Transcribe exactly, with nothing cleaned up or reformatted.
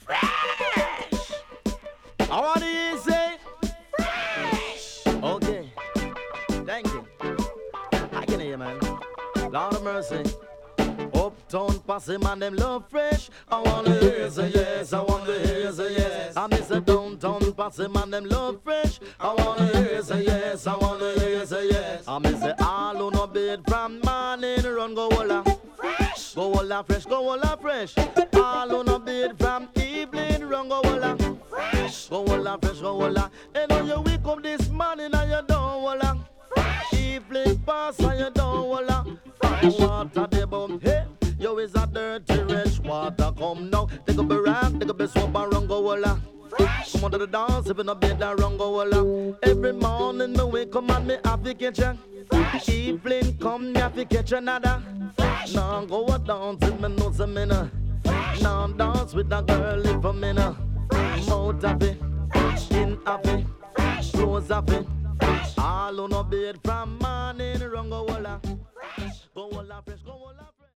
Fresh. I want to hear you say fresh. Okay. Thank you. I can hear you, man. Lord of mercy. Uptown posse man, them love fresh. I wanna hear you say yes. I wanna hear you say yes. I miss a downtown posse man, them love fresh. I wanna hear you say yes. I wanna hear you say yes. I miss a all who no bed from morning run go holla fresh. Go holla fresh. Go holla fresh. All who no bed from evening run go holla fresh. Go holla fresh. Go holla. And when you wake up this morning and you don't holla fresh. Evening pass and you don't holla fresh. Water the bum. Hey. Yo is a dirty rich water come now. Take up a rag, take up a soap and run go holla fresh. Come on to the dance, if you no bed and run go holla. Every morning me wake up and me have to catch ya fresh. Evening come, me have to catch another fresh. Now go a dance if me know some minna fresh. Now dance with a girl if a minna fresh. Mouth of it, skin of it, clothes of it. All on a bed from morning